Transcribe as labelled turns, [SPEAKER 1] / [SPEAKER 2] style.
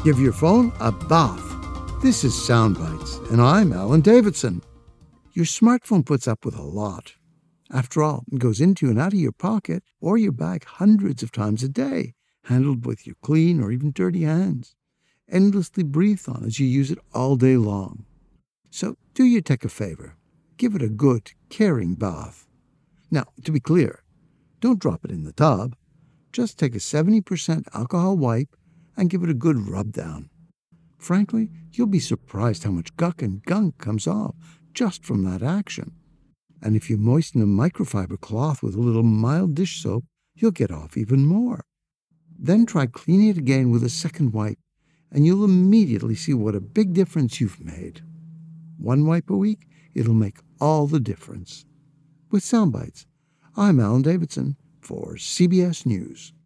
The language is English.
[SPEAKER 1] Give your phone a bath. This is Soundbites, and I'm Alan Davidson. Your smartphone puts up with a lot. After all, it goes into and out of your pocket or your bag hundreds of times a day, handled with your clean or even dirty hands. Endlessly breathed on as you use it all day long. So do your tech a favor. Give it a good, caring bath. Now, to be clear, don't drop it in the tub. Just take a 70% alcohol wipe and give it a good rub down. Frankly, you'll be surprised how much guck and gunk comes off just from that action. And if you moisten a microfiber cloth with a little mild dish soap, you'll get off even more. Then try cleaning it again with a second wipe, and you'll immediately see what a big difference you've made. One wipe a week, it'll make all the difference. With Soundbites, I'm Alan Davidson for CBS News.